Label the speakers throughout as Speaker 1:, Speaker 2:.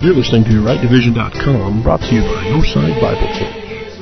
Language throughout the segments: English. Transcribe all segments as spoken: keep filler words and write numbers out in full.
Speaker 1: You're listening to right division dot com, brought to you by Northside Bible Church.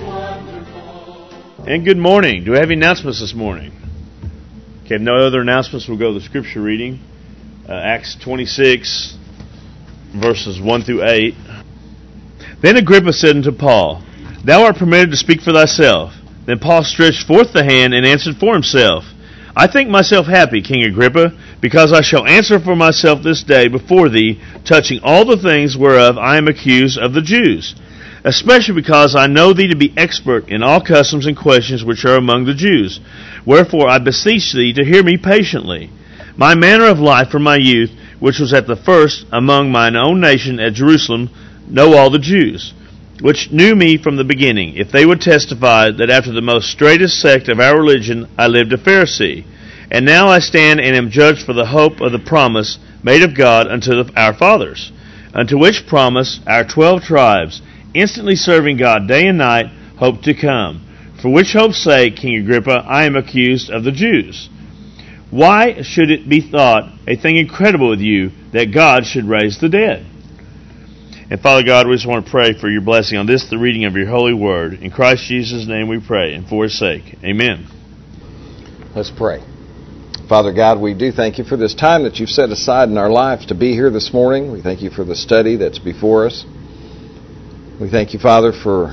Speaker 2: And good morning. Do we have any announcements this morning? Okay, if no other announcements, we'll go to the scripture reading. Uh, Acts twenty-six, verses one through eight. Then Agrippa said unto Paul, Thou art permitted to speak for thyself. Then Paul stretched forth the hand and answered for himself. I think myself happy, King Agrippa, because I shall answer for myself this day before thee, touching all the things whereof I am accused of the Jews, especially because I know thee to be expert in all customs and questions which are among the Jews. Wherefore I beseech thee to hear me patiently. My manner of life from my youth, which was at the first among mine own nation at Jerusalem, know all the Jews, which knew me from the beginning, if they would testify that after the most straitest sect of our religion I lived a Pharisee. And now I stand and am judged for the hope of the promise made of God unto the, our fathers, unto which promise our twelve tribes, instantly serving God day and night, hope to come. For which hope's sake, King Agrippa, I am accused of the Jews. Why should it be thought a thing incredible with you that God should raise the dead? And Father God, we just want to pray for your blessing on this, the reading of your holy word. In Christ Jesus' name we pray, and for his sake. Amen.
Speaker 3: Let's pray. Father God, we do thank you for this time that you've set aside in our lives to be here this morning. We thank you for the study that's before us. We thank you, Father, for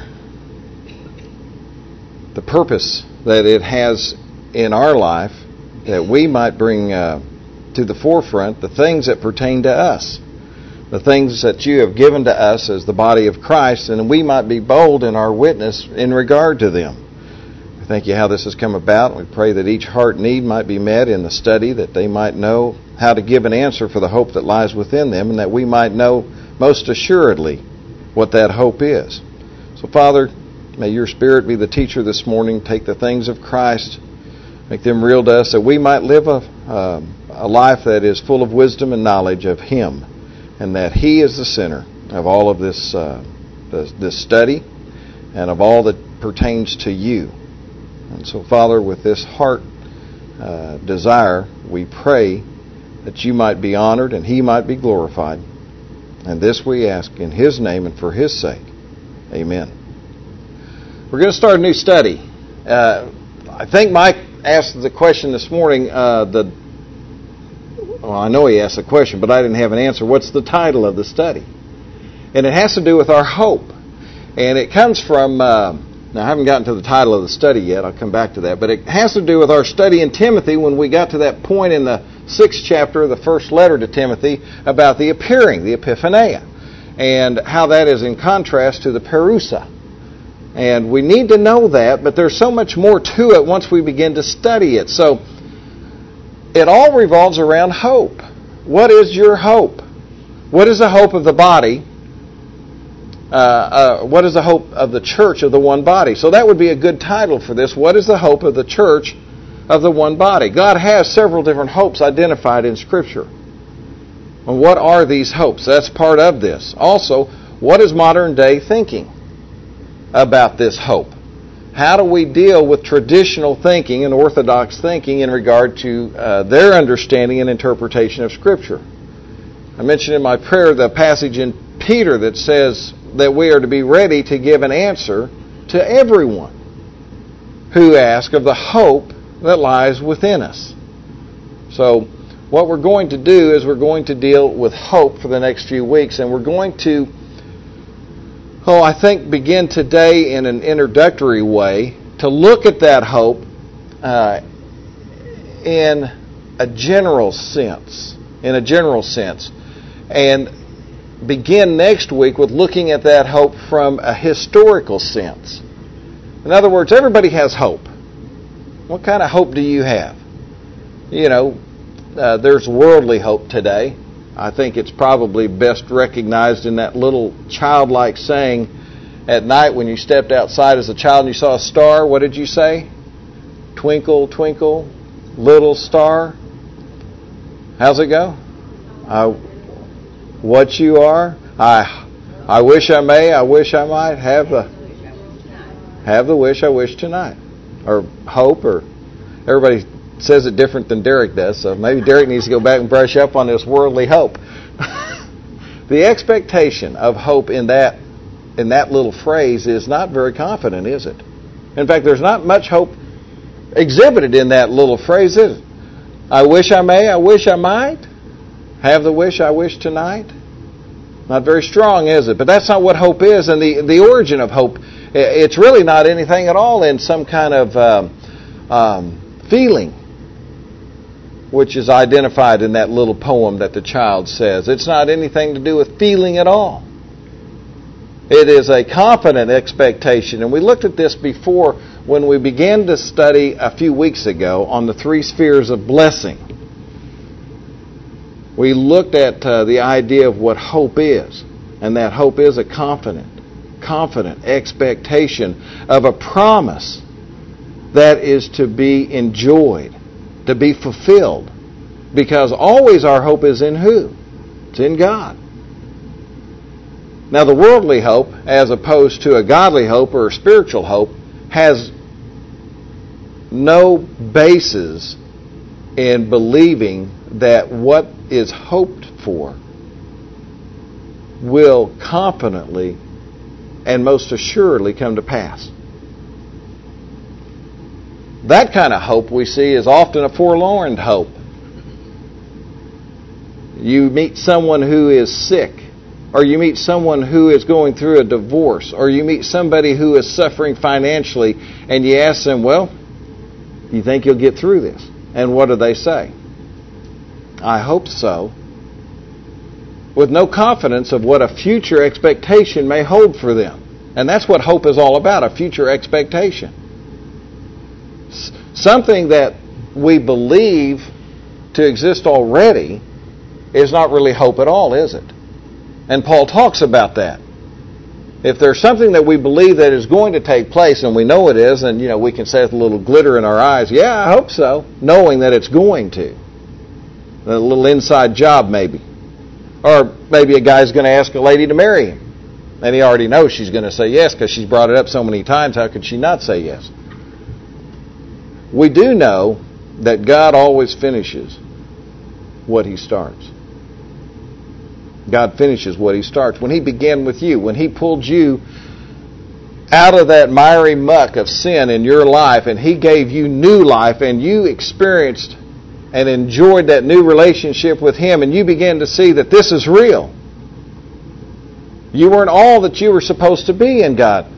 Speaker 3: the purpose that it has in our life, that we might bring uh, to the forefront the things that pertain to us, the things that you have given to us as the body of Christ, and we might be bold in our witness in regard to them. We thank you how this has come about. We pray that each heart need might be met in the study, that they might know how to give an answer for the hope that lies within them, and that we might know most assuredly what that hope is. So, Father, may your Spirit be the teacher this morning. Take the things of Christ, make them real to us, that we might live a, uh, a life that is full of wisdom and knowledge of Him, and that He is the center of all of this, uh, this, this study and of all that pertains to you. And so, Father, with this heart uh, desire, we pray that you might be honored and He might be glorified. And this we ask in His name and for His sake. Amen. We're going to start a new study. Uh, I think Mike asked the question this morning. Uh, the well, I know he asked the question, but I didn't have an answer. What's the title of the study? And it has to do with our hope. And it comes from... Uh, Now, I haven't gotten to the title of the study yet. I'll come back to that. But it has to do with our study in Timothy when we got to that point in the sixth chapter of the first letter to Timothy about the appearing, the epiphania, and how that is in contrast to the parousia. And we need to know that, but there's so much more to it once we begin to study it. So it all revolves around hope. What is your hope? What is the hope of the body? Uh, uh, what is the hope of the church of the one body? So that would be a good title for this. What is the hope of the church of the one body? God has several different hopes identified in Scripture. And what are these hopes? That's part of this. Also, what is modern day thinking about this hope? How do we deal with traditional thinking and orthodox thinking in regard to uh, their understanding and interpretation of Scripture? I mentioned in my prayer the passage in Peter that says that we are to be ready to give an answer to everyone who asks of the hope that lies within us. So what we're going to do is we're going to deal with hope for the next few weeks, and we're going to, oh, I think, begin today in an introductory way to look at that hope uh, in a general sense, in a general sense, and begin next week with looking at that hope from a historical sense. In other words, everybody has hope. What kind of hope do you have? You know, uh, there's worldly hope today. I think it's probably best recognized in that little childlike saying at night when you stepped outside as a child and you saw a star. What did you say? Twinkle, twinkle, little star. How's it go? I... What you are, I I wish I may, I wish I might have the have the wish I wish tonight, or hope, or everybody says it different than Derek does. So maybe Derek needs to go back and brush up on this worldly hope. The expectation of hope in that in that little phrase is not very confident, is it? In fact, there's not much hope exhibited in that little phrase, is it? I wish I may, I wish I might. Have the wish I wish tonight. Not very strong, is it? But that's not what hope is. And the, the origin of hope, it's really not anything at all in some kind of um, um, feeling, which is identified in that little poem that the child says. It's not anything to do with feeling at all. It is a confident expectation. And we looked at this before when we began to study a few weeks ago on the three spheres of blessing. We looked at uh, the idea of what hope is. And that hope is a confident, confident expectation of a promise that is to be enjoyed, to be fulfilled. Because always our hope is in who? It's in God. Now the worldly hope, as opposed to a godly hope or a spiritual hope, has no basis in believing that what is hoped for will confidently and most assuredly come to pass. That kind of hope we see is often a forlorn hope. You meet someone who is sick, or you meet someone who is going through a divorce, or you meet somebody who is suffering financially, and you ask them, well, you think you'll get through this? And what do they say? I hope so. With no confidence of what a future expectation may hold for them. And that's what hope is all about, a future expectation. Something that we believe to exist already is not really hope at all, is it? And Paul talks about that. If there's something that we believe that is going to take place, and we know it is, and you know we can say with a little glitter in our eyes, yeah, I hope so, knowing that it's going to. A little inside job maybe. Or maybe a guy's going to ask a lady to marry him. And he already knows she's going to say yes because she's brought it up so many times. How could she not say yes? We do know that God always finishes what He starts. God finishes what He starts. When He began with you, when He pulled you out of that miry muck of sin in your life and He gave you new life and you experienced and enjoyed that new relationship with Him and you began to see that this is real. You weren't all that you were supposed to be in God.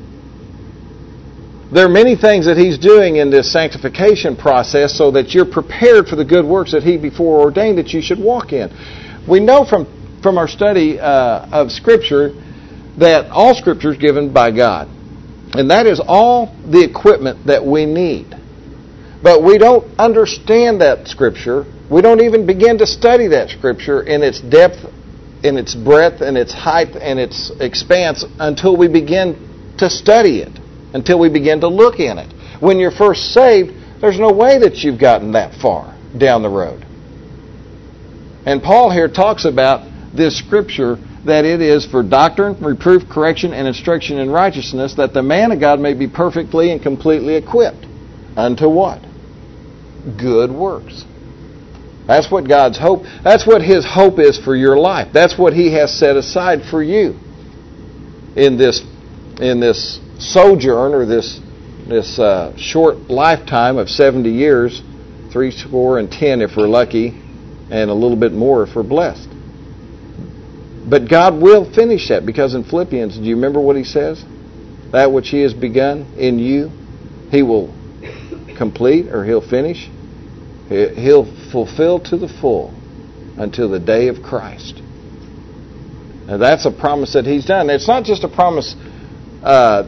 Speaker 3: There are many things that He's doing in this sanctification process so that you're prepared for the good works that He before ordained that you should walk in. We know from, from our study uh, of Scripture that all Scripture is given by God. And that is all the equipment that we need. But we don't understand that Scripture. We don't even begin to study that Scripture in its depth, in its breadth, and its height, and its expanse until we begin to study it, until we begin to look in it. When you're first saved, there's no way that you've gotten that far down the road. And Paul here talks about this Scripture that it is for doctrine, reproof, correction, and instruction in righteousness, that the man of God may be perfectly and completely equipped. Unto what? Good works. That's what God's hope, that's what His hope is for your life. That's what He has set aside for you in this in this sojourn, or this this uh, short lifetime of seventy years, three score and ten if we're lucky, and a little bit more if we're blessed. But God will finish that, because in Philippians, do you remember what He says? That which He has begun in you, He will complete, or He'll finish. He'll fulfill to the full until the day of Christ. Now that's a promise that He's done. It's not just a promise. Uh,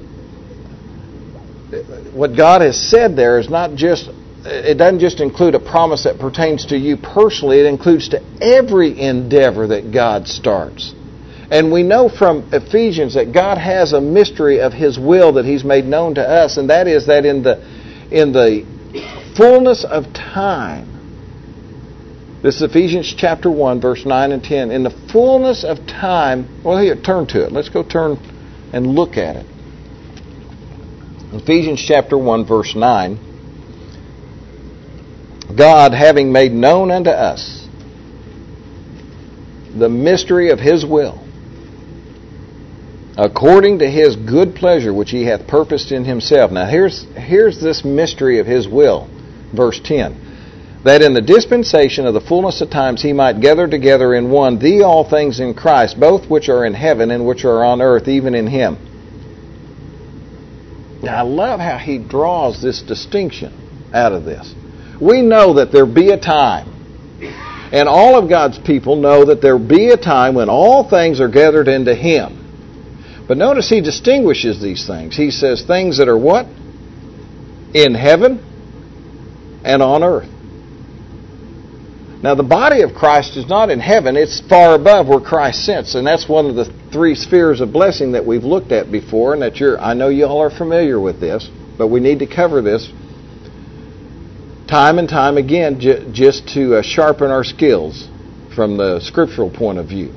Speaker 3: what God has said there is not just, it doesn't just include a promise that pertains to you personally. It includes to every endeavor that God starts. And we know from Ephesians that God has a mystery of His will that He's made known to us, and that is that in the in the fullness of time, this is Ephesians chapter one, verse nine and ten. In the fullness of time, well, here, turn to it. Let's go turn and look at it. Ephesians chapter one, verse nine. God, having made known unto us the mystery of His will, according to His good pleasure which He hath purposed in Himself. Now here's here's this mystery of His will. Verse ten. That in the dispensation of the fullness of times He might gather together in one the all things in Christ, both which are in heaven and which are on earth, even in Him. Now I love how he draws this distinction out of this. We know that there be a time, and all of God's people know that there be a time when all things are gathered into Him. But notice He distinguishes these things. He says things that are what? In heaven and on earth. Now the body of Christ is not in heaven, it's far above where Christ sits, and that's one of the three spheres of blessing that we've looked at before, and that you're, I know you all are familiar with this, but we need to cover this time and time again j- just to uh, sharpen our skills from the scriptural point of view.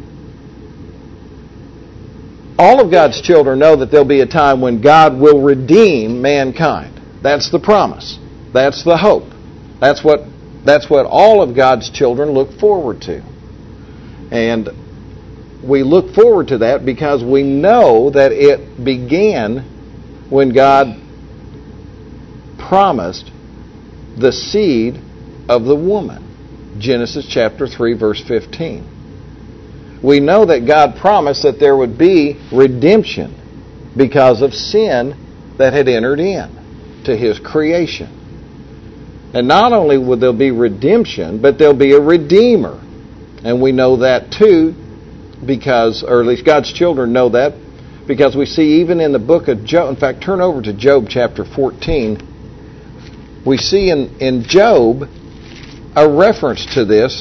Speaker 3: All of God's children know that there'll be a time when God will redeem mankind. That's the promise. That's the hope. That's what That's what all of God's children look forward to. And we look forward to that because we know that it began when God promised the seed of the woman. Genesis chapter three, verse fifteen. We know that God promised that there would be redemption because of sin that had entered in to His creation. And not only will there be redemption, but there'll be a redeemer. And we know that too, because, or at least God's children know that, because we see even in the book of Job, in fact, turn over to Job chapter fourteen, we see in, in Job a reference to this.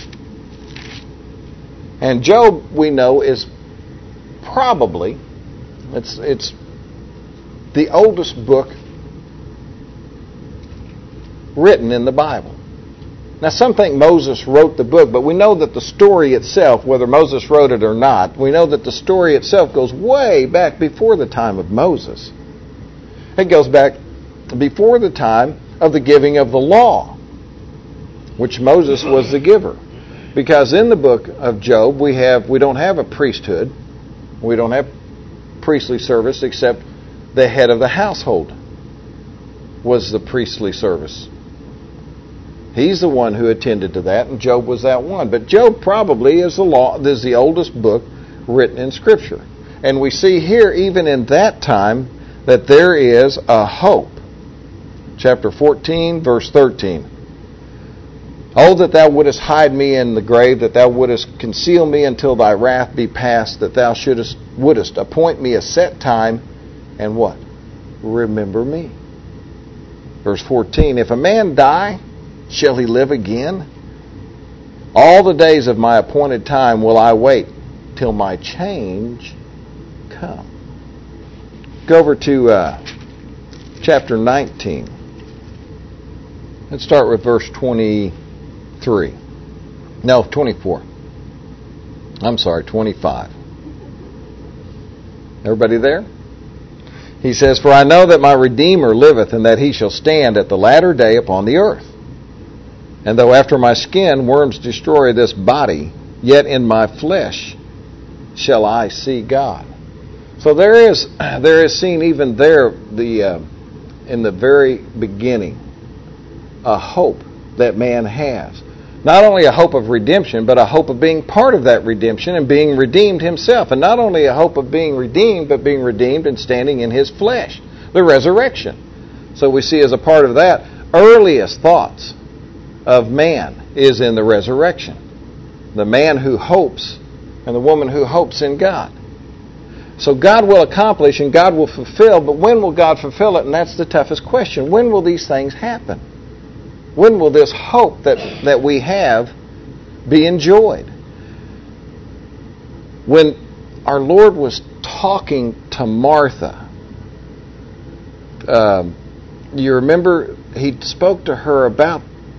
Speaker 3: And Job, we know, is probably, it's it's the oldest book written in the Bible. Now some think Moses wrote the book, but we know that the story itself, whether Moses wrote it or not, we know that the story itself goes way back before the time of Moses. It goes back before the time of the giving of the law, which Moses was the giver. Because in the book of Job, we have we don't have a priesthood. We don't have priestly service except the head of the household was the priestly service. He's the one who attended to that, and Job was that one. But Job probably is the law is the oldest book written in Scripture. And we see here, even in that time, that there is a hope. Chapter fourteen, verse thirteen. Oh, that thou wouldest hide me in the grave, that thou wouldest conceal me until thy wrath be past, that thou shouldest wouldest appoint me a set time, and what? Remember me. Verse fourteen, if a man die, shall he live again? All the days of my appointed time will I wait till my change come. Go over to uh, chapter nineteen. Let's start with verse twenty-three. No, twenty-four. I'm sorry, twenty-five. Everybody there? He says, for I know that my Redeemer liveth, and that He shall stand at the latter day upon the earth. And though after my skin worms destroy this body, yet in my flesh shall I see God. So there is there is seen even there the uh, in the very beginning a hope that man has. Not only a hope of redemption, but a hope of being part of that redemption and being redeemed himself. And not only a hope of being redeemed, but being redeemed and standing in His flesh. The resurrection. So we see as a part of that, earliest thoughts of man is in the resurrection. The man who hopes and the woman who hopes in God. So God will accomplish and God will fulfill, but when will God fulfill it? And that's the toughest question. When will these things happen? When will this hope that, that we have be enjoyed? When our Lord was talking to Martha, um, you remember He spoke to her about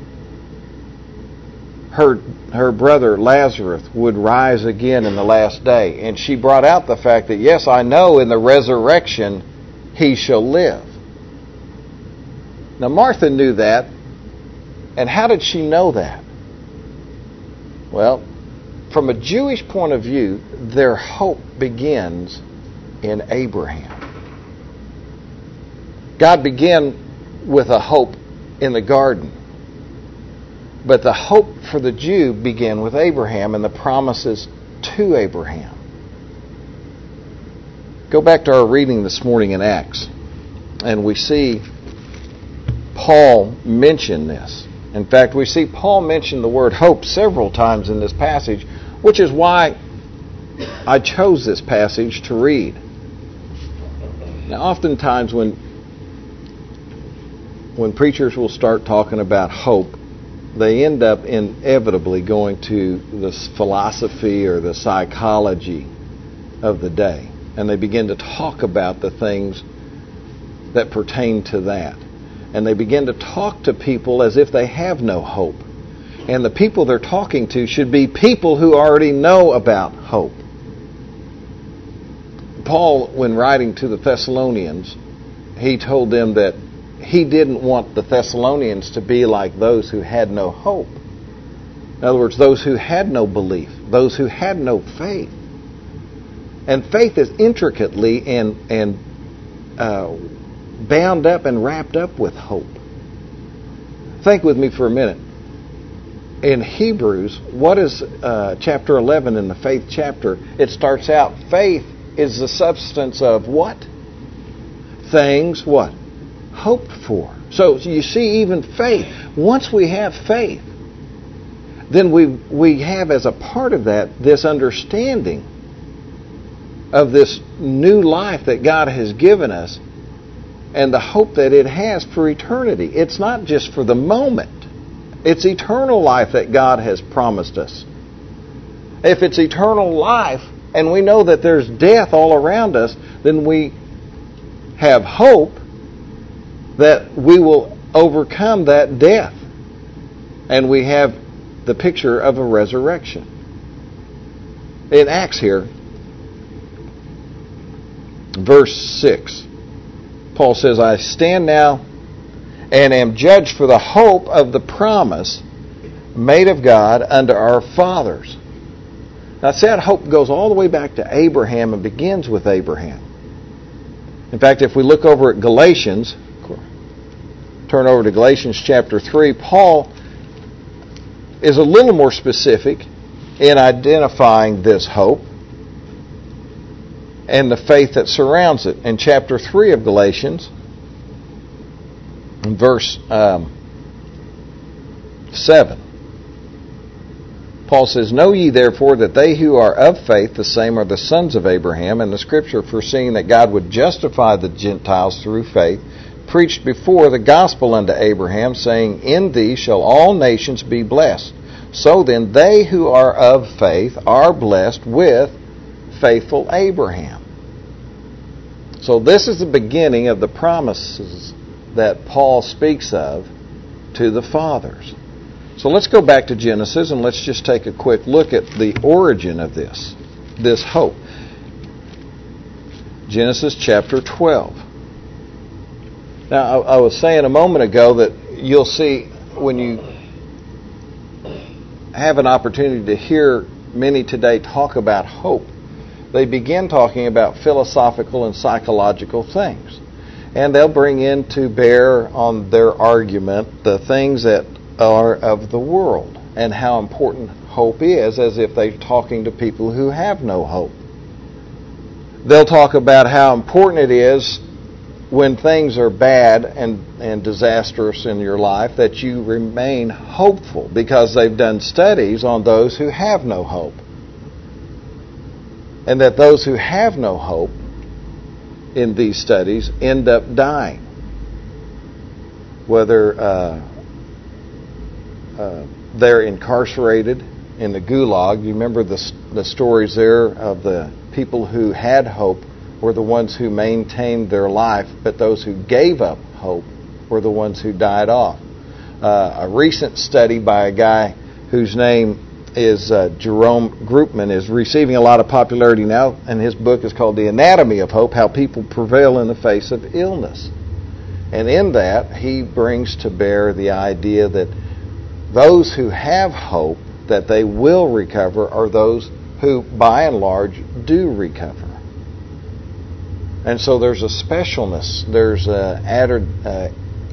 Speaker 3: her her brother Lazarus would rise again in the last day. And she brought out the fact that, yes, I know in the resurrection he shall live. Now Martha knew that. And how did she know that? Well, from a Jewish point of view, their hope begins in Abraham. God began with a hope in the garden. But the hope for the Jew began with Abraham and the promises to Abraham. Go back to our reading this morning in Acts, and we see Paul mention this. In fact, we see Paul mention the word hope several times in this passage, which is why I chose this passage to read. Now, oftentimes when when preachers will start talking about hope, they end up inevitably going to the philosophy or the psychology of the day. And they begin to talk about the things that pertain to that. And they begin to talk to people as if they have no hope. And the people they're talking to should be people who already know about hope. Paul, when writing to the Thessalonians, he told them that he didn't want the Thessalonians to be like those who had no hope. In other words, those who had no belief, those who had no faith. And faith is intricately and, and uh, bound up and wrapped up with hope. Think with me for a minute. In Hebrews, what is uh, chapter eleven in the faith chapter? It starts out, faith is the substance of what? Things, what? Hoped for. So you see, even faith, once we have faith, then we we have as a part of that this understanding of this new life that God has given us and the hope that it has for eternity. It's not just for the moment. It's eternal life that God has promised us. If it's eternal life and we know that there's death all around us, then we have hope that we will overcome that death. And we have the picture of a resurrection. In Acts here, verse six, Paul says, I stand now and am judged for the hope of the promise made of God unto our fathers. Now, see, that hope goes all the way back to Abraham and begins with Abraham. In fact, if we look over at Galatians, turn over to Galatians chapter three, Paul is a little more specific in identifying this hope and the faith that surrounds it. In chapter three of Galatians, in verse um, seven, Paul says, Know ye therefore that they who are of faith, the same are the sons of Abraham, and the Scripture, foreseeing that God would justify the Gentiles through faith, preached before the gospel unto Abraham, saying, In thee shall all nations be blessed. So then they who are of faith are blessed with faithful Abraham. So this is the beginning of the promises that Paul speaks of to the fathers. So let's go back to Genesis and let's just take a quick look at the origin of this, this hope. Genesis chapter twelve. Now, I, I was saying a moment ago that you'll see when you have an opportunity to hear many today talk about hope, they begin talking about philosophical and psychological things. And they'll bring in to bear on their argument the things that are of the world and how important hope is, as if they're talking to people who have no hope. They'll talk about how important it is when things are bad and, and disastrous in your life that you remain hopeful, because they've done studies on those who have no hope. And that those who have no hope in these studies end up dying. Whether uh, uh, they're incarcerated in the gulag. You remember the, the stories there of the people who had hope were the ones who maintained their life, but those who gave up hope were the ones who died off. Uh, a recent study by a guy whose name is uh, Jerome Groopman is receiving a lot of popularity now, and his book is called The Anatomy of Hope, How People Prevail in the Face of Illness. And in that, he brings to bear the idea that those who have hope that they will recover are those who, by and large, do recover. And so there's a specialness, there's an added uh,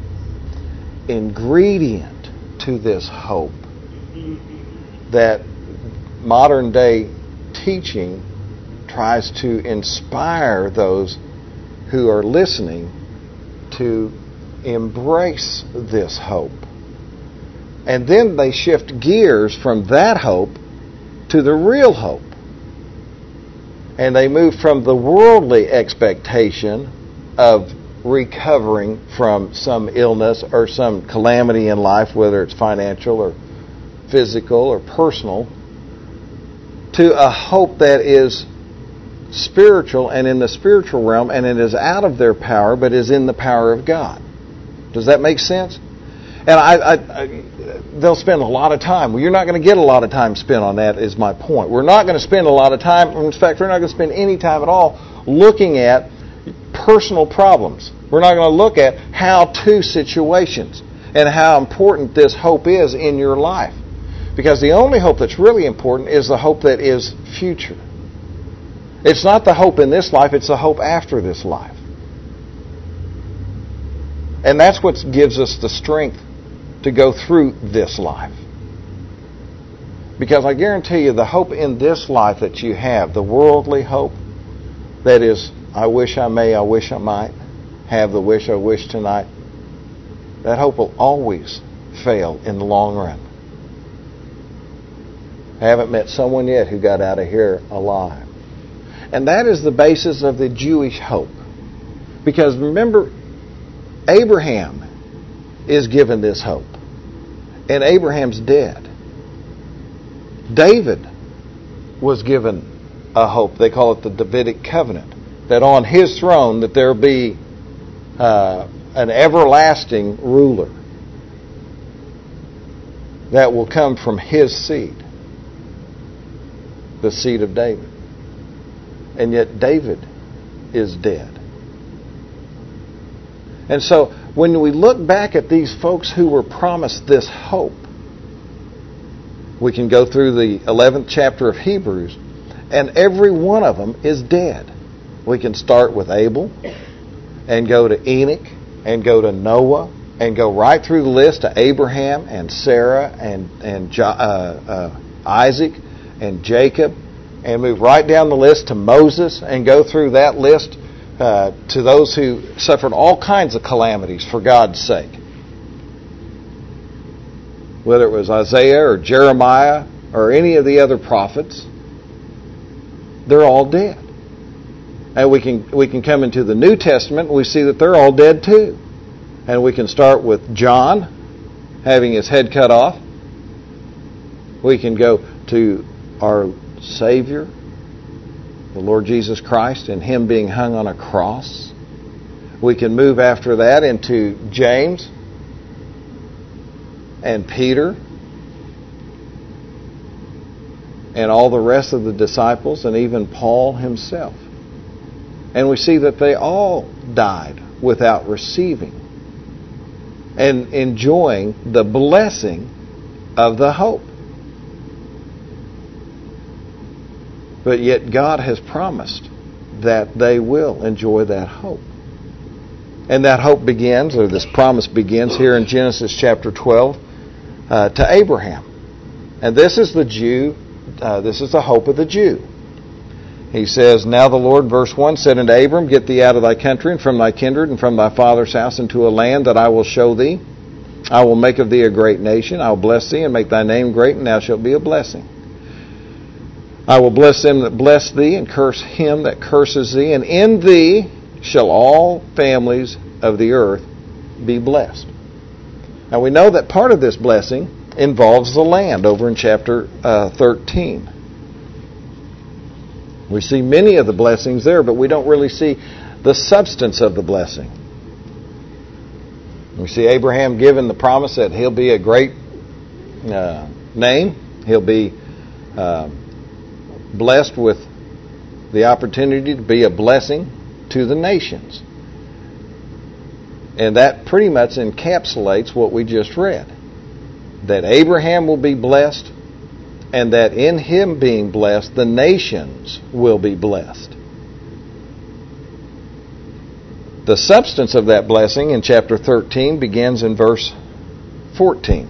Speaker 3: ingredient to this hope that modern day teaching tries to inspire those who are listening to embrace this hope. And then they shift gears from that hope to the real hope. And they move from the worldly expectation of recovering from some illness or some calamity in life, whether it's financial or physical or personal, to a hope that is spiritual and in the spiritual realm, and it is out of their power, but is in the power of God. Does that make sense? And I, I, I they'll spend a lot of time. Well, you're not going to get a lot of time spent on that, is my point. We're not going to spend a lot of time, in fact, we're not going to spend any time at all looking at personal problems. We're not going to look at how-to situations and how important this hope is in your life. Because the only hope that's really important is the hope that is future. It's not the hope in this life, it's the hope after this life. And that's what gives us the strength to go through this life. Because I guarantee you, the hope in this life that you have, the worldly hope, that is, I wish I may, I wish I might, have the wish I wish tonight, that hope will always fail in the long run. I haven't met someone yet who got out of here alive. And that is the basis of the Jewish hope. Because remember, Abraham is given this hope. And Abraham's dead. David was given a hope. They call it the Davidic covenant. That on his throne that there be uh, an everlasting ruler that will come from his seed. The seed of David. And yet David is dead. And so when we look back at these folks who were promised this hope, we can go through the eleventh chapter of Hebrews, and every one of them is dead. We can start with Abel, and go to Enoch, and go to Noah, and go right through the list to Abraham, and Sarah, and, and jo- uh, uh, Isaac, and Jacob, and move right down the list to Moses, and go through that list Uh, to those who suffered all kinds of calamities for God's sake. Whether it was Isaiah or Jeremiah or any of the other prophets, they're all dead. And we can we can come into the New Testament and we see that they're all dead too. And we can start with John having his head cut off. We can go to our Savior, the Lord Jesus Christ, and Him being hung on a cross. We can move after that into James and Peter and all the rest of the disciples and even Paul himself. And we see that they all died without receiving and enjoying the blessing of the hope. But yet God has promised that they will enjoy that hope. And that hope begins, or this promise begins here in Genesis chapter twelve uh, to Abraham. And this is the Jew, uh, this is the hope of the Jew. He says, Now the Lord, verse one, said unto Abram, Get thee out of thy country, and from thy kindred, and from thy father's house, into a land that I will show thee. I will make of thee a great nation. I will bless thee, and make thy name great, and thou shalt be a blessing. I will bless them that bless thee, and curse him that curses thee, and in thee shall all families of the earth be blessed. Now we know that part of this blessing involves the land over in chapter uh, thirteen. We see many of the blessings there, but we don't really see the substance of the blessing. We see Abraham given the promise that he'll be a great uh, name. He'll be uh, blessed with the opportunity to be a blessing to the nations. And that pretty much encapsulates what we just read. That Abraham will be blessed and that in him being blessed, the nations will be blessed. The substance of that blessing in chapter thirteen begins in verse fourteen.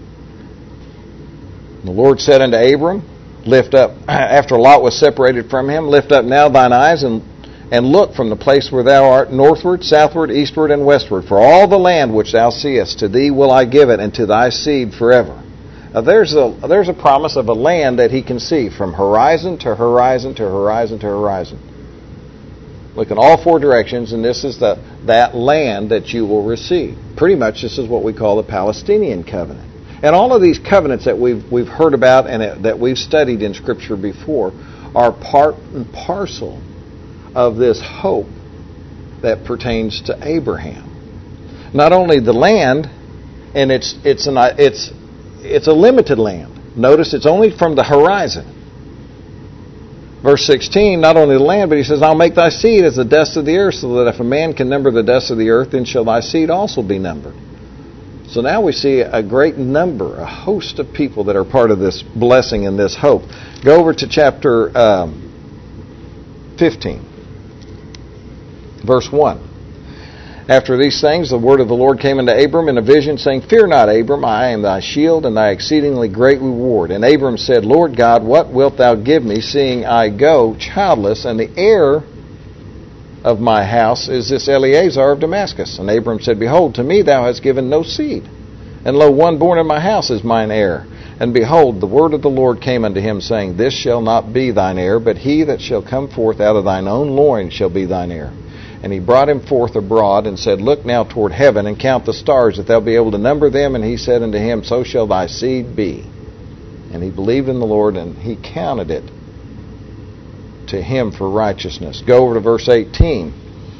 Speaker 3: The Lord said unto Abram, lift up, after Lot was separated from him, lift up now thine eyes and, and look from the place where thou art northward, southward, eastward, and westward. For all the land which thou seest, to thee will I give it, and to thy seed forever. Now there's a, there's a promise of a land that he can see from horizon to horizon to horizon to horizon. Look in all four directions, and this is the that land that you will receive. Pretty much this is what we call the Palestinian covenant. And all of these covenants that we've we've heard about and that we've studied in Scripture before are part and parcel of this hope that pertains to Abraham. Not only the land, and it's it's an it's it's a limited land. Notice it's only from the horizon. Verse sixteen, not only the land, but he says, I'll make thy seed as the dust of the earth, so that if a man can number the dust of the earth, then shall thy seed also be numbered. So now we see a great number, a host of people that are part of this blessing and this hope. Go over to chapter um, fifteen, verse one. After these things, the word of the Lord came unto Abram in a vision, saying, Fear not, Abram, I am thy shield and thy exceedingly great reward. And Abram said, Lord God, what wilt thou give me, seeing I go childless, and the heir of my house is this Eleazar of Damascus? And Abram said, Behold, to me thou hast given no seed, and lo, one born in my house is mine heir. And behold, the word of the Lord came unto him, saying, This shall not be thine heir, but he that shall come forth out of thine own loins shall be thine heir. And he brought him forth abroad, and said, Look now toward heaven, and count the stars, that thou be able to number them. And he said unto him, So shall thy seed be. And he believed in the Lord, and he counted it to him for righteousness. Go over to verse eighteen.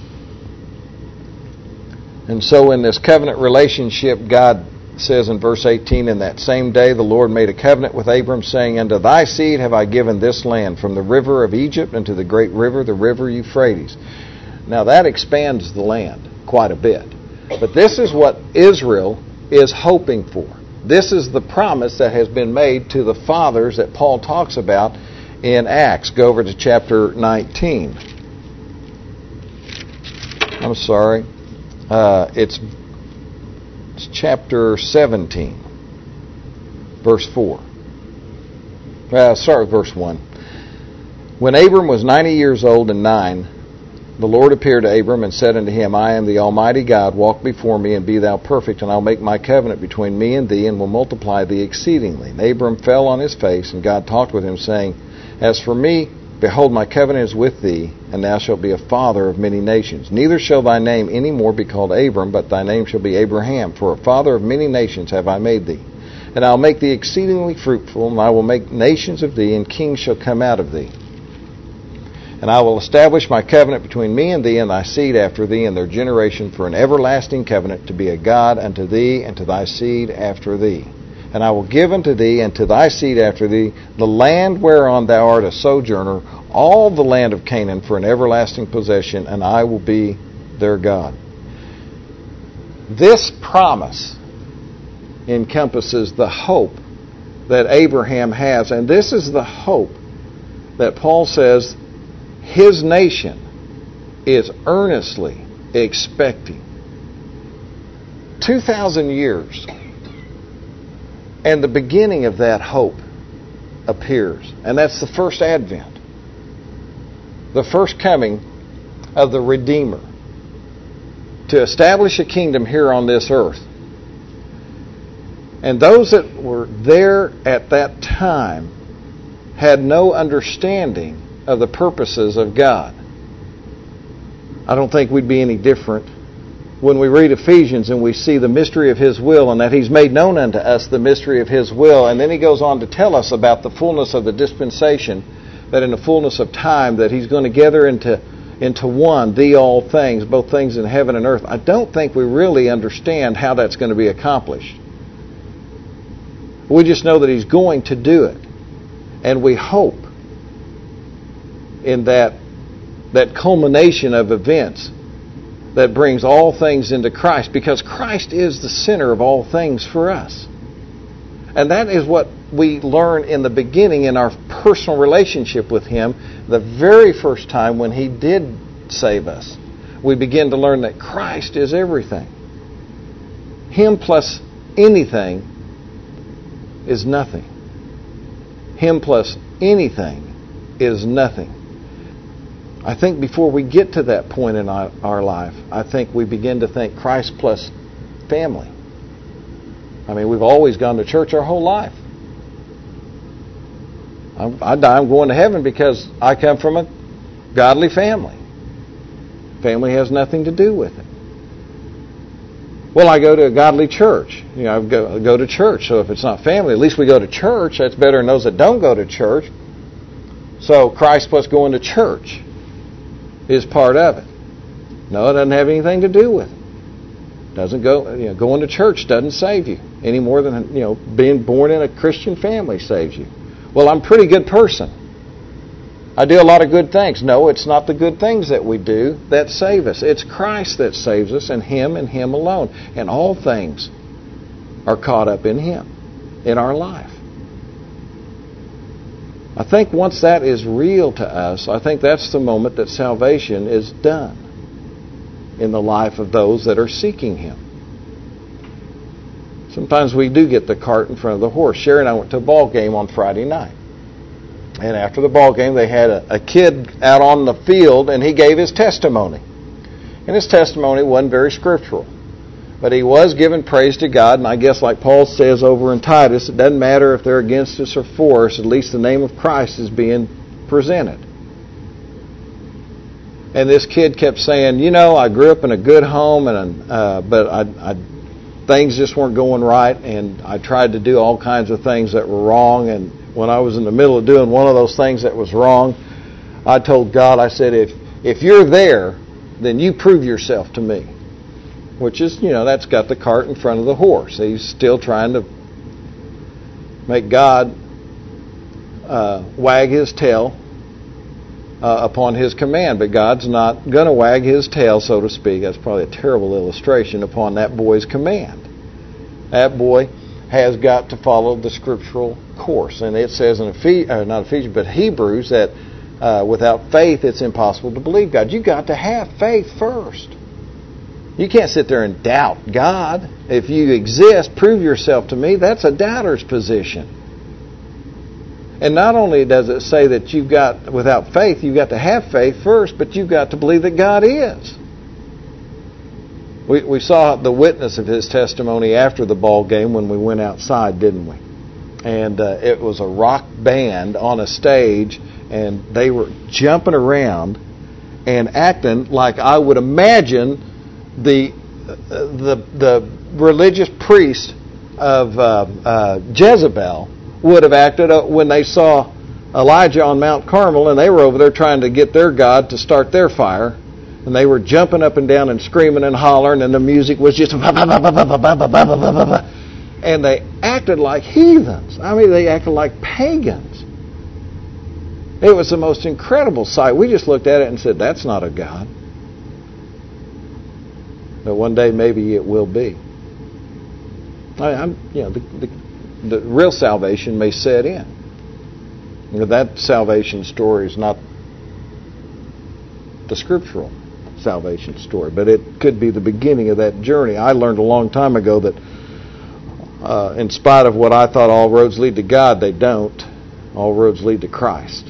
Speaker 3: And so in this covenant relationship, God says in verse eighteen, In that same day the Lord made a covenant with Abram, saying, Unto thy seed have I given this land, from the river of Egypt unto the great river, the river Euphrates. Now that expands the land quite a bit. But this is what Israel is hoping for. This is the promise that has been made to the fathers that Paul talks about in Acts. Go over to chapter nineteen. I'm sorry. Uh, it's, it's chapter seventeen, verse four. Uh, start with verse one. When Abram was ninety years old and nine, the Lord appeared to Abram and said unto him, I am the Almighty God, walk before me and be thou perfect, and I'll make my covenant between me and thee, and will multiply thee exceedingly. And Abram fell on his face, and God talked with him, saying, As for me, behold, my covenant is with thee, and thou shalt be a father of many nations. Neither shall thy name any more be called Abram, but thy name shall be Abraham, for a father of many nations have I made thee. And I'll make thee exceedingly fruitful, and I will make nations of thee, and kings shall come out of thee. And I will establish my covenant between me and thee and thy seed after thee and their generation for an everlasting covenant, to be a God unto thee and to thy seed after thee. And I will give unto thee and to thy seed after thee the land whereon thou art a sojourner, all the land of Canaan for an everlasting possession, and I will be their God. This promise encompasses the hope that Abraham has, and this is the hope that Paul says his nation is earnestly expecting. Two thousand years, and the beginning of that hope appears. And that's the first advent. The first coming of the Redeemer to establish a kingdom here on this earth. And those that were there at that time had no understanding of the purposes of God. I don't think we'd be any different when we read Ephesians and we see the mystery of His will, and that He's made known unto us the mystery of His will. And then he goes on to tell us about the fullness of the dispensation, that in the fullness of time that He's going to gather into, into one the all things, both things in heaven and earth. I don't think we really understand how that's going to be accomplished. We just know that He's going to do it. And we hope in that that culmination of events that brings all things into Christ, because Christ is the center of all things for us. And that is what we learn in the beginning in our personal relationship with Him, the very first time when He did save us. We begin to learn that Christ is everything. Him plus anything is nothing. Him plus anything is nothing. I think before we get to that point in our, our life, I think we begin to think Christ plus family. I mean, we've always gone to church our whole life. I die, I'm going to heaven because I come from a godly family. Family has nothing to do with it. Well, I go to a godly church. You know, I go, I go to church. So if it's not family, at least we go to church. That's better than those that don't go to church. So Christ plus going to church is part of it. No, it doesn't have anything to do with it. Doesn't go. You know, going to church doesn't save you any more than, you know, being born in a Christian family saves you. Well, I'm a pretty good person. I do a lot of good things. No, it's not the good things that we do that save us. It's Christ that saves us, and Him and Him alone. And all things are caught up in Him, in our life. I think once that is real to us, I think that's the moment that salvation is done in the life of those that are seeking Him. Sometimes we do get the cart in front of the horse. Sherry and I went to a ball game on Friday night. And after the ball game, they had a, a kid out on the field, and he gave his testimony. And his testimony wasn't very scriptural. But he was giving praise to God, and I guess like Paul says over in Titus, it doesn't matter if they're against us or for us, at least the name of Christ is being presented. And this kid kept saying, you know, I grew up in a good home, and uh, but I, I, things just weren't going right, and I tried to do all kinds of things that were wrong, and when I was in the middle of doing one of those things that was wrong, I told God, I said, if if you're there, then you prove yourself to me. Which is, you know, that's got the cart in front of the horse. He's still trying to make God uh, wag His tail uh, upon His command. But God's not going to wag His tail, so to speak. That's probably a terrible illustration upon that boy's command. That boy has got to follow the scriptural course. And it says in Ephesians, uh, not Ephesians, but Hebrews, that uh, without faith it's impossible to believe God. You've got to have faith first. You can't sit there and doubt God. If you exist, prove yourself to me. That's a doubter's position. And not only does it say that you've got, without faith, you've got to have faith first, but you've got to believe that God is. We we saw the witness of his testimony after the ball game when we went outside, didn't we? And uh, it was a rock band on a stage, and they were jumping around and acting like I would imagine the the the religious priest of uh, uh, Jezebel would have acted when they saw Elijah on Mount Carmel, and they were over there trying to get their God to start their fire, and they were jumping up and down and screaming and hollering, and the music was just and they acted like heathens. I mean, they acted like pagans. It was the most incredible sight. We just looked at it and said, "That's not a God." But one day maybe it will be. I, I'm, you know, the, the, the real salvation may set in. You know, that salvation story is not the scriptural salvation story, but it could be the beginning of that journey. I learned a long time ago that uh, in spite of what I thought all roads lead to God, they don't. All roads lead to Christ.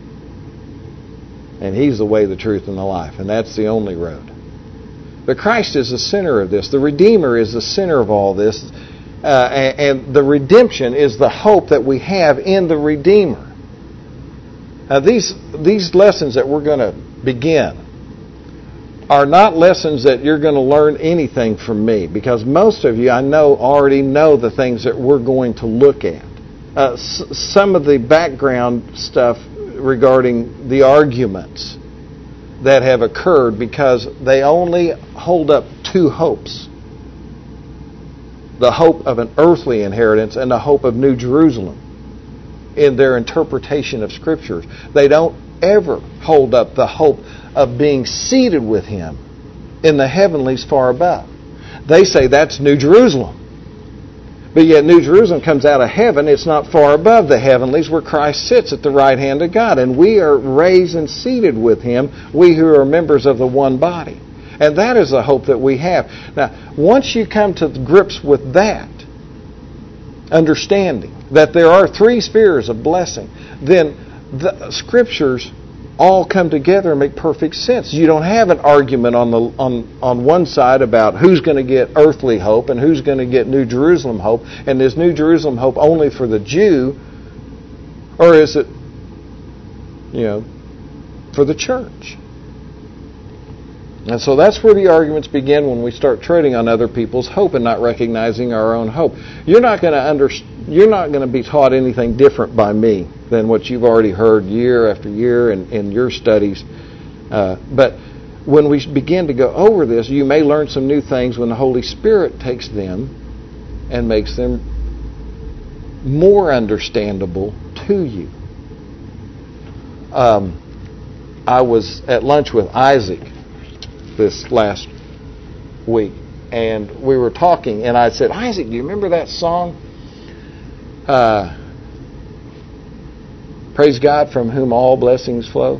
Speaker 3: And He's the way, the truth, and the life. And that's the only road. But Christ is the center of this. The Redeemer is the center of all this. Uh, and, and the redemption is the hope that we have in the Redeemer. Now, these, these lessons that we're going to begin are not lessons that you're going to learn anything from me, because most of you, I know, already know the things that we're going to look at. Uh, s- some of the background stuff regarding the arguments that have occurred, because they only hold up two hopes. The hope of an earthly inheritance and the hope of New Jerusalem in their interpretation of Scriptures. They don't ever hold up the hope of being seated with Him in the heavenlies far above. They say that's New Jerusalem. But yet New Jerusalem comes out of heaven. It's not far above the heavenlies where Christ sits at the right hand of God. And we are raised and seated with Him, we who are members of the one body. And that is the hope that we have. Now, once you come to grips with that, understanding that there are three spheres of blessing, then the Scriptures all come together and make perfect sense. You don't have an argument on the on on one side about who's going to get earthly hope and who's going to get New Jerusalem hope, and is New Jerusalem hope only for the Jew, or is it, you know, for the church? And so that's where the arguments begin when we start treading on other people's hope and not recognizing our own hope. You're not going to under, you're not going to be taught anything different by me than what you've already heard year after year in, in your studies. Uh, but when we begin to go over this, you may learn some new things when the Holy Spirit takes them and makes them more understandable to you. Um, I was at lunch with Isaac this last week, and we were talking, and I said, Isaac, do you remember that song? Uh, Praise God from whom all blessings flow.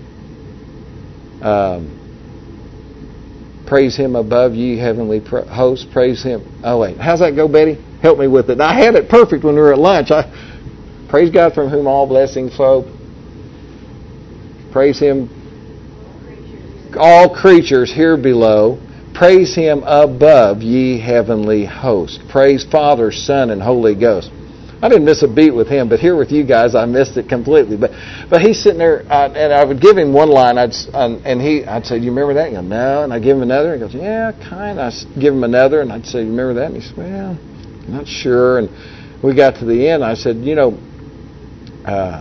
Speaker 3: Um, praise Him above ye heavenly hosts. Praise Him. Oh wait, how's that go, Betty? Help me with it. I had it perfect when we were at lunch. I, praise God from whom all blessings flow. Praise Him, all creatures here below. Praise Him above ye heavenly hosts. Praise Father, Son, and Holy Ghost. I didn't miss a beat with him, but here with you guys, I missed it completely. But but he's sitting there, uh, and I would give him one line, I'd um, and he, I'd say, "Do you remember that?" He goes, "No," and I give him another. He goes, "Yeah, kind of." I give him another, and I'd say, "You remember that?" And he said, "Well, I'm not sure." And we got to the end. I said, "You know," uh,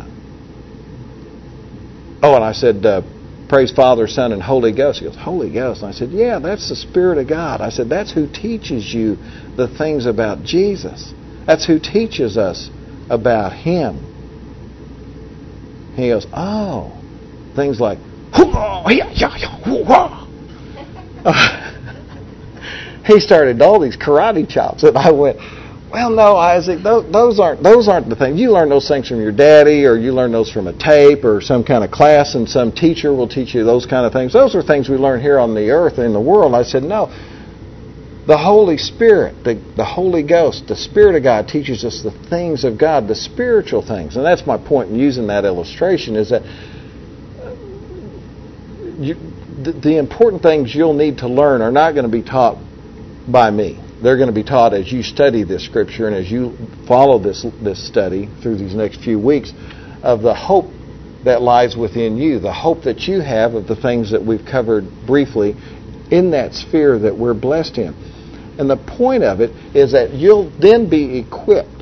Speaker 3: oh, and I said, uh, "Praise Father, Son, and Holy Ghost." He goes, "Holy Ghost?" And I said, "Yeah, that's the Spirit of God." I said, "That's who teaches you the things about Jesus. That's who teaches us about Him." He goes, "Oh," things like, he started all these karate chops, and I went, "Well, no, Isaac, those, those aren't those aren't the things. You learn those things from your daddy, or you learn those from a tape, or some kind of class, and some teacher will teach you those kind of things. Those are things we learn here on the earth in the world." I said, "No. The Holy Spirit, the, the Holy Ghost, the Spirit of God teaches us the things of God, the spiritual things." And that's my point in using that illustration, is that you, the, the important things you'll need to learn are not going to be taught by me. They're going to be taught as you study this Scripture and as you follow this, this study through these next few weeks of the hope that lies within you, the hope that you have of the things that we've covered briefly in that sphere that we're blessed in. And the point of it is that you'll then be equipped,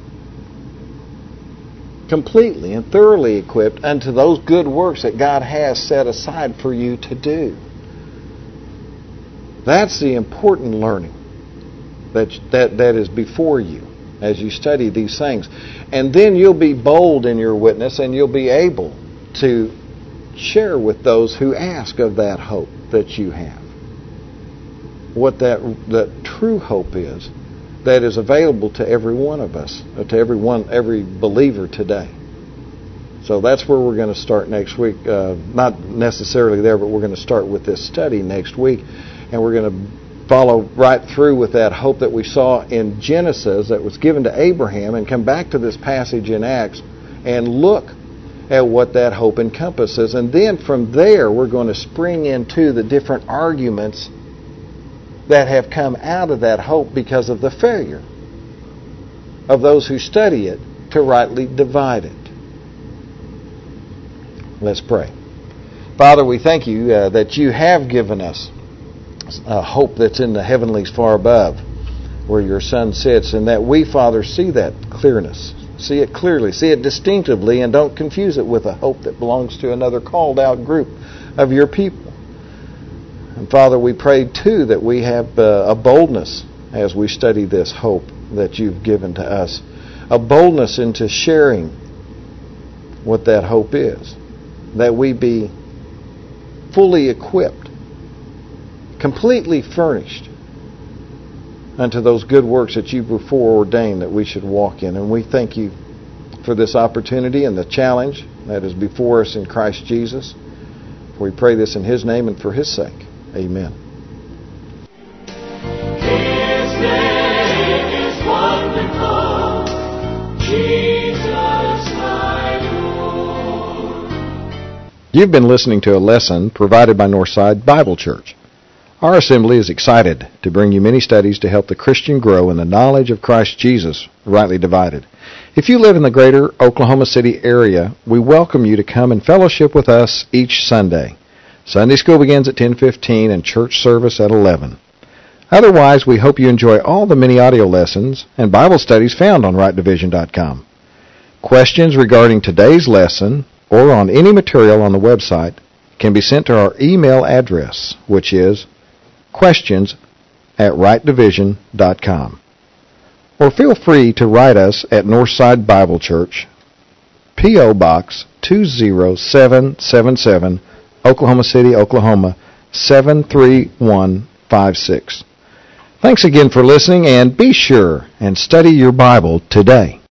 Speaker 3: completely and thoroughly equipped unto those good works that God has set aside for you to do. That's the important learning that that that is before you as you study these things. And then you'll be bold in your witness, and you'll be able to share with those who ask of that hope that you have, what that that true hope is that is available to every one of us, to every one, every believer today. So that's where we're going to start next week. Uh, not necessarily there, but we're going to start with this study next week, and we're going to follow right through with that hope that we saw in Genesis that was given to Abraham, and come back to this passage in Acts and look at what that hope encompasses. And then from there, we're going to spring into the different arguments that have come out of that hope because of the failure of those who study it to rightly divide it. Let's pray. Father, we thank you uh, that you have given us a hope that's in the heavenlies far above, where your Son sits, and that we, Father, see that clearness, see it clearly, see it distinctively, and don't confuse it with a hope that belongs to another called out group of your people. And Father, we pray too that we have uh, a boldness as we study this hope that you've given to us, a boldness into sharing what that hope is, that we be fully equipped, completely furnished unto those good works that you before ordained that we should walk in. And we thank you for this opportunity and the challenge that is before us in Christ Jesus. We pray this in His name and for His sake. Amen.
Speaker 4: His name is wonderful, Jesus my Lord.
Speaker 3: You've been listening to a lesson provided by Northside Bible Church. Our assembly is excited to bring you many studies to help the Christian grow in the knowledge of Christ Jesus, rightly divided. If you live in the greater Oklahoma City area, we welcome you to come and fellowship with us each Sunday. Sunday school begins at ten fifteen and church service at eleven. Otherwise, we hope you enjoy all the many audio lessons and Bible studies found on right division dot com. Questions regarding today's lesson or on any material on the website can be sent to our email address, which is questions at right division dot com. Or feel free to write us at Northside Bible Church, P O. Box two zero seven seven seven, Oklahoma City, Oklahoma seven three one five six. Thanks again for listening, and be sure and study your Bible today.